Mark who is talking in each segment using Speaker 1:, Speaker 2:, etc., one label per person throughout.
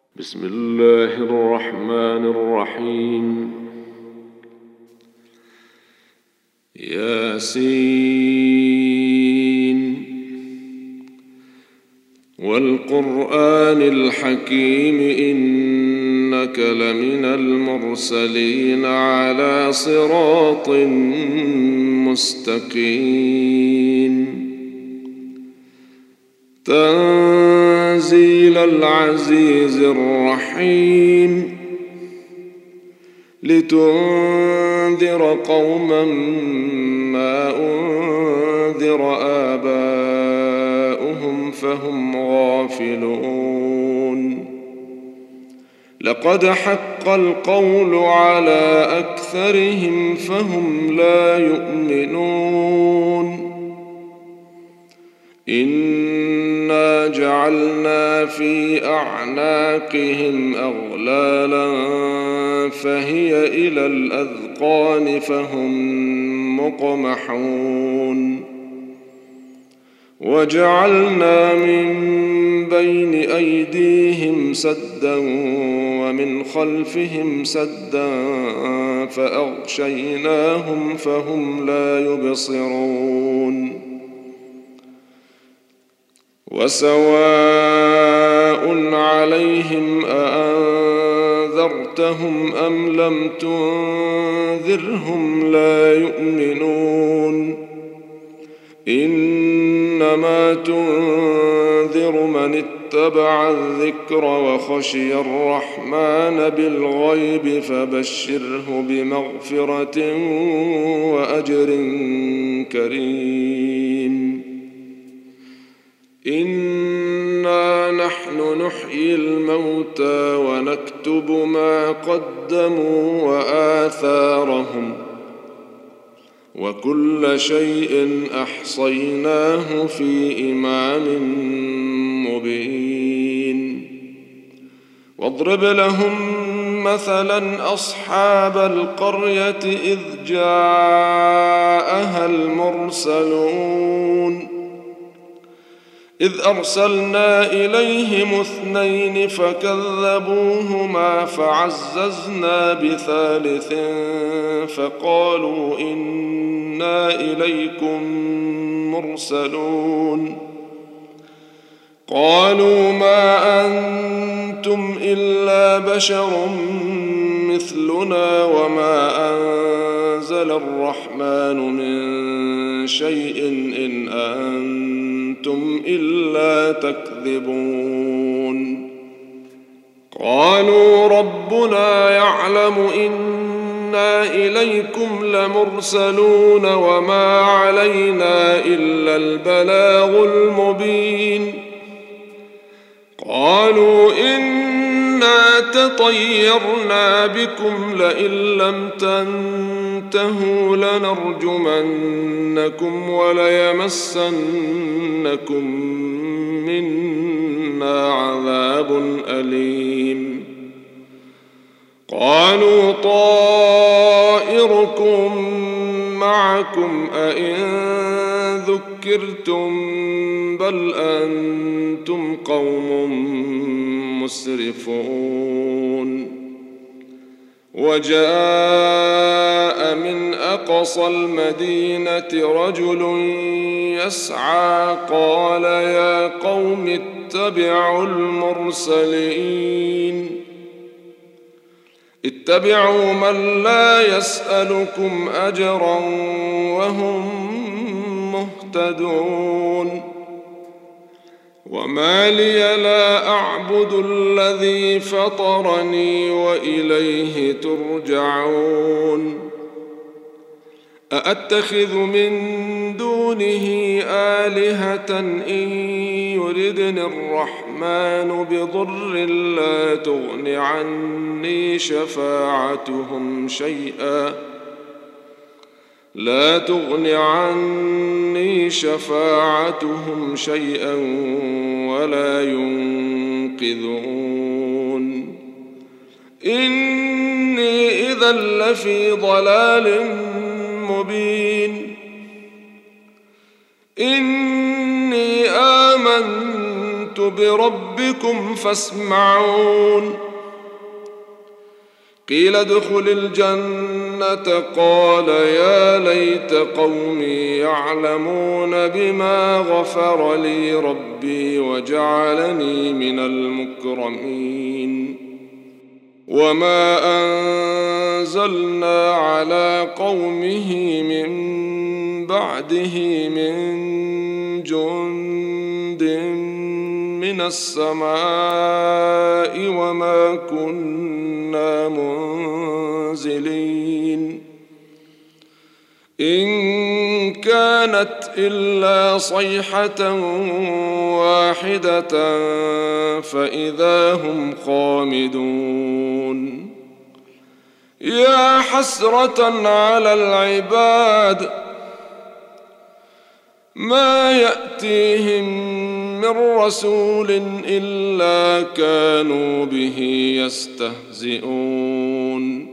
Speaker 1: بسم الله الرحمن الرحيم. ياسين والقرآن الحكيم إنك لمن المرسلين على صراط مستقيم تنزيل العزيز الرحيم لتنذر قوما ما أنذر آباؤهم فهم غافلون لقد حق القول على أكثرهم فهم لا يؤمنون إنا جعلنا في أعناقهم أغلالا فهي إلى الأذقان فهم مقمحون وجعلنا من بين أيديهم سدا ومن خلفهم سدا فأغشيناهم فهم لا يبصرون وسواء عليهم أأنذرتهم أم لم تنذرهم لا يؤمنون إنما تنذر من اتبع الذكر وخشي الرحمن بالغيب فبشره بمغفرة وأجر كريم إنا نحن نحيي الموتى ونكتب ما قدموا وآثارهم وكل شيء أحصيناه في إمام مبين واضرب لهم مثلا أصحاب القرية إذ جاءها المرسلون إذ أرسلنا إليهم 2 فكذبوهما فعززنا بثالث فقالوا إنا إليكم مرسلون قالوا ما أنتم إلا بشر مثلنا وما أنزل الرحمن من شيء إن أنتم إلا تكذبون قالوا ربنا يعلم إنا إليكم لمرسلون وما علينا إلا البلاغ المبين قالوا إنا تطيرنا بكم لئن لم تنتهوا لنرجمنكم وليمسنكم منا عذاب أليم قالوا طائركم معكم أئن ذكرتم بل أنتم قوم مسرفون وجاء من أقصى المدينة رجل يسعى قال يا قوم اتبعوا المرسلين اتبعوا من لا يسألكم أجرا وهم مهتدون وما لي لا أعبد الذي فطرني وإليه ترجعون أأتخذ من دونه آلهة إن يردني الرحمن بضر لا تغن عني شفاعتهم شيئا ولا ينقذون إني إذا لفي ضلال مبين إني آمنت آمنت بربكم فاسمعون قيل ادخل الجنة قال يا ليت قومي يعلمون بما غفر لي ربي وجعلني من المكرمين وما أنزلنا على قومه من بعده من جند من السماء وما كنا منزلين إن كانت إلا صيحة واحدة فإذا هم خامدون يا حسرة على العباد ما يأتيهم من رسول إلا كانوا به يستهزئون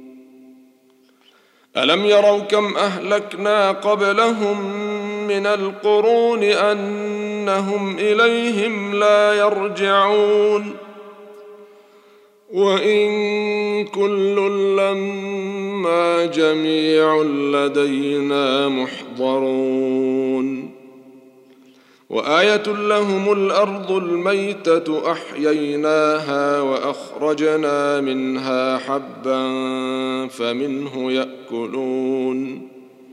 Speaker 1: ألم يروا كم أهلكنا قبلهم من القرون أنهم إليهم لا يرجعون وإن كل لما جميع لدينا محضرون وآية لهم الأرض الميتة أحييناها وأخرجنا منها حبا فمنه يأكلون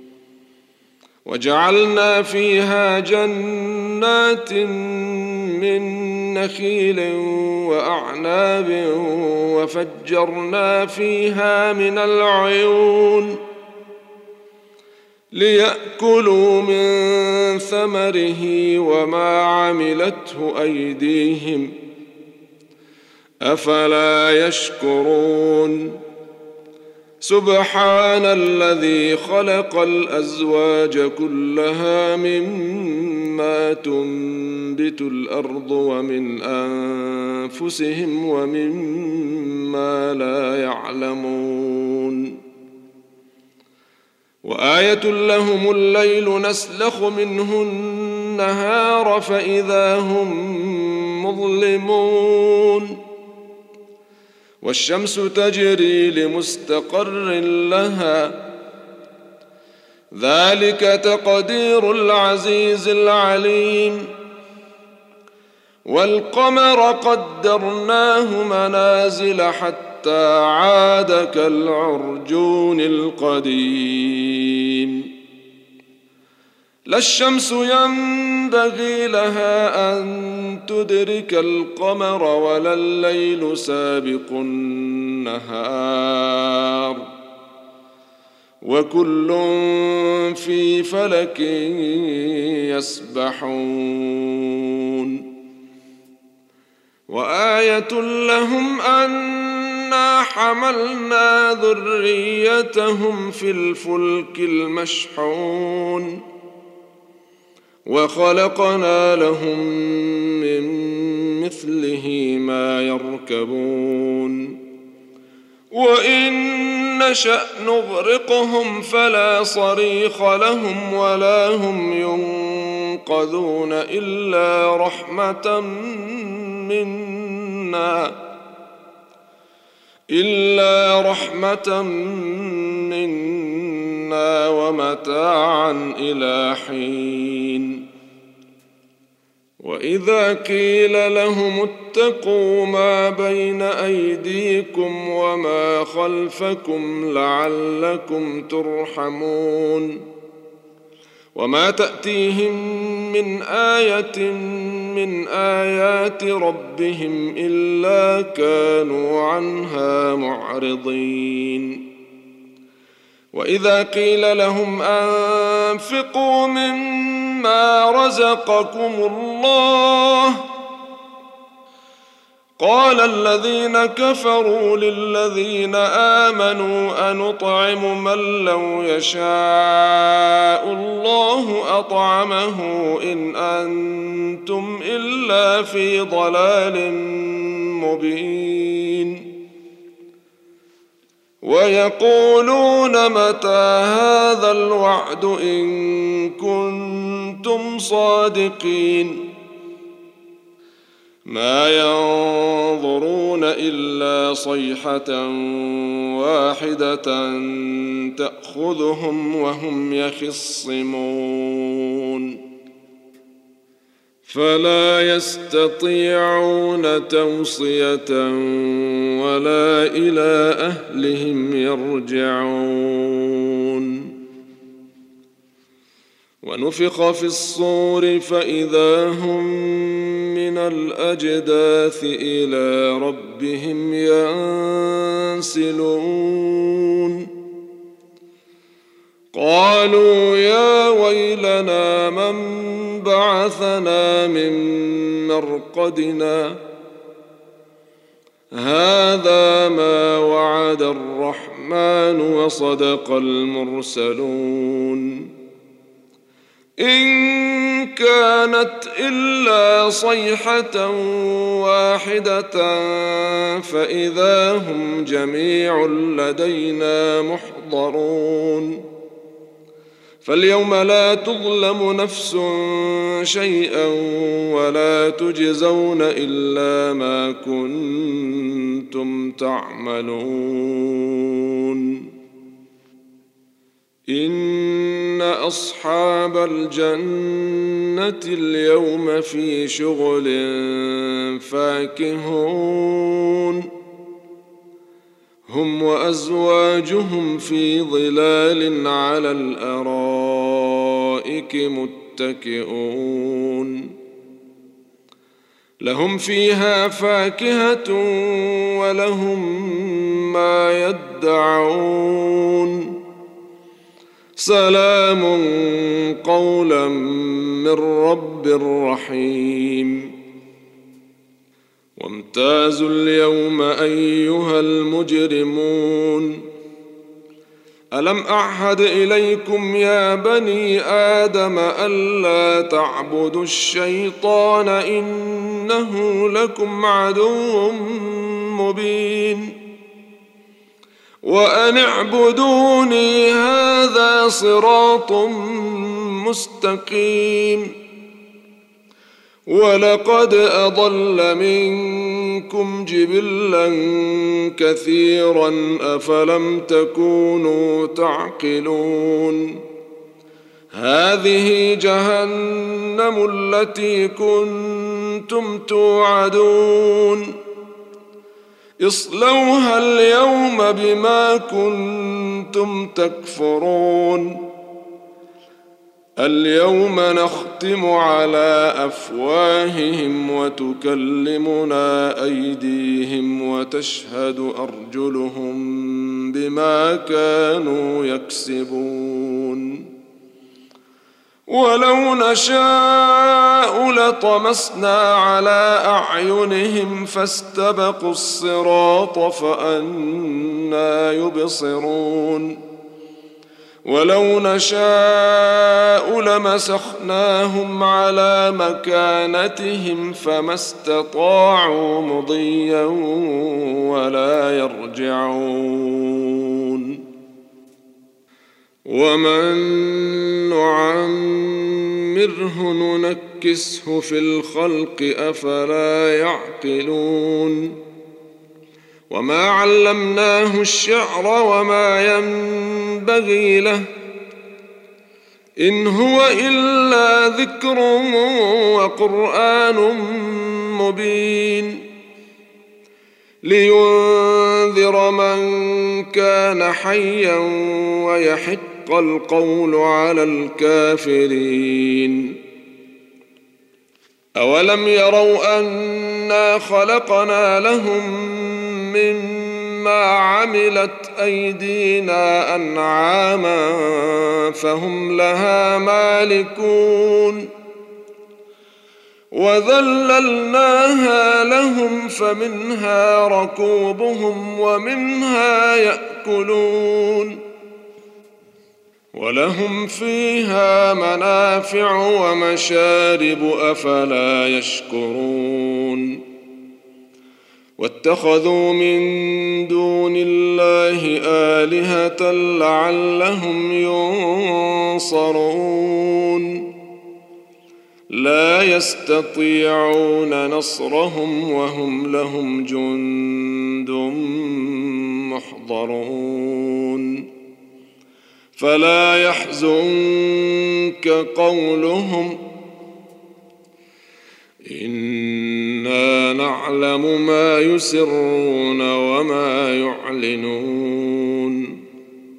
Speaker 1: وجعلنا فيها جنات من نخيل وأعناب وفجرنا فيها من العيون ليأكلوا من ثمره وما عملته أيديهم أفلا يشكرون سبحان الذي خلق الأزواج كلها مما تنبت الأرض ومن أنفسهم ومما لا يعلمون وآية لهم الليل نسلخ منه النهار فإذا هم مظلمون والشمس تجري لمستقر لها ذلك تقدير العزيز العليم والقمر قدرناه منازل حتى عاد كالعرجون القديم لا الشمس ينبغي لها أن تدرك القمر ولا الليل سابق النهار وكل في فلك يسبحون وآية لهم أنا حملنا ذريتهم في الفلك المشحون وخلقنا لهم من مثله ما يركبون وإن نشأ نغرقهم فلا صريخ لهم ولا هم ينقذون إلا رحمة منا ومتاعا إلى حين وإذا قيل لهم اتقوا ما بين أيديكم وما خلفكم لعلكم ترحمون وما تأتيهم من آية من آيات ربهم إلا كانوا عنها معرضين وإذا قيل لهم أنفقوا مما رزقكم الله قال الذين كفروا للذين آمنوا أنطعم من لو يشاء الله أطعمه إن أنتم إلا في ضلال مبين ويقولون متى هذا الوعد إن كنتم صادقين ما ينظرون إلا صيحة واحدة تأخذهم وهم يخصمون فلا يستطيعون توصية ولا إلى أهلهم يرجعون ونفخ في الصور فإذا هم من الأجداث إلى ربهم ينسلون قالوا يا ويلنا من بعثنا من مرقدنا هذا ما وعد الرحمن وصدق المرسلون إن كانت إلا صيحة واحدة فإذا هم جميع لدينا محضرون فاليوم لا تظلم نفس شيئا ولا تجزون إلا ما كنتم تعملون إن أصحاب الجنة اليوم في شغل فاكهون هم وأزواجهم في ظلال على الأرائك متكئون لهم فيها فاكهة ولهم ما يدعون سلام قولا من رب رحيم وامتازوا اليوم أيها المجرمون ألم أعهد إليكم يا بني آدم ألا تعبدوا الشيطان إنه لكم عدو مبين وأن اعبدوني هذا صراط مستقيم ولقد أضل منكم جبلا كثيرا أفلم تكونوا تعقلون هذه جهنم التي كنتم توعدون اصلوها اليوم بما كنتم تكفرون اليوم نختم على أفواههم وتكلمنا أيديهم وتشهد أرجلهم بما كانوا يكسبون ولو نشاء لطمسنا على أعينهم فاستبقوا الصراط فأنى يبصرون ولو نشاء لمسخناهم على مكانتهم فما استطاعوا مضيا ولا يرجعون ومن نعمره ننكسه في الخلق أفلا يعقلون وما علمناه الشعر وما ينبغي له إن هو إلا ذكر وقرآن مبين لينذر من كان حيا ويحق القول على الكافرين أولم يروا أنا خلقنا لهم مما عملت أيدينا أنعاما فهم لها مالكون وذللناها لهم فمنها ركوبهم ومنها يأكلون ولهم فيها منافع ومشارب أفلا يشكرون واتخذوا من دون الله آلهة لعلهم ينصرون لا يستطيعون نصرهم وهم لهم جند محضرون فلا يحزنك قولهم إنا نعلم ما يسرون وما يعلنون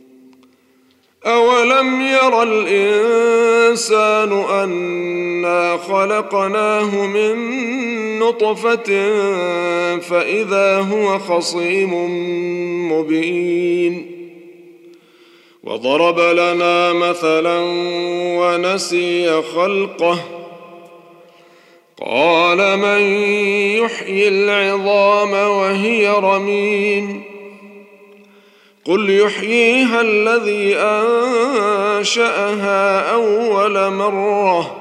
Speaker 1: أولم ير الإنسان أنا خلقناه من نطفة فإذا هو خصيم مبين وضرب لنا مثلا ونسي خلقه قال من يحيي العظام وهي رميم قل يحييها الذي أنشأها أول مرة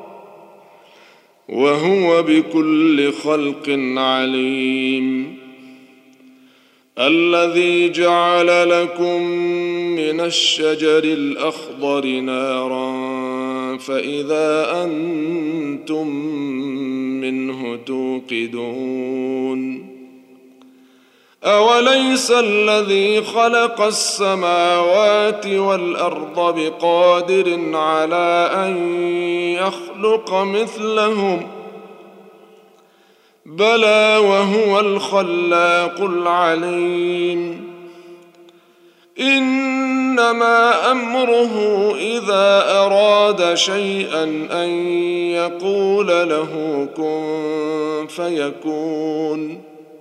Speaker 1: وهو بكل خلق عليم الذي جعل لكم من الشجر الأخضر نارا فإذا أنتم منه توقدون أوليس الذي خلق السماوات والأرض بقادر على أن يخلق مثلهم بلى وهو الخلاق العليم إنما أمره إذا أراد شيئا أن يقول له كن فيكون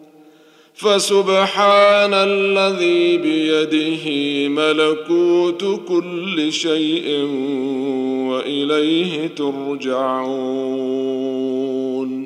Speaker 1: فسبحان الذي بيده ملكوت كل شيء وإليه ترجعون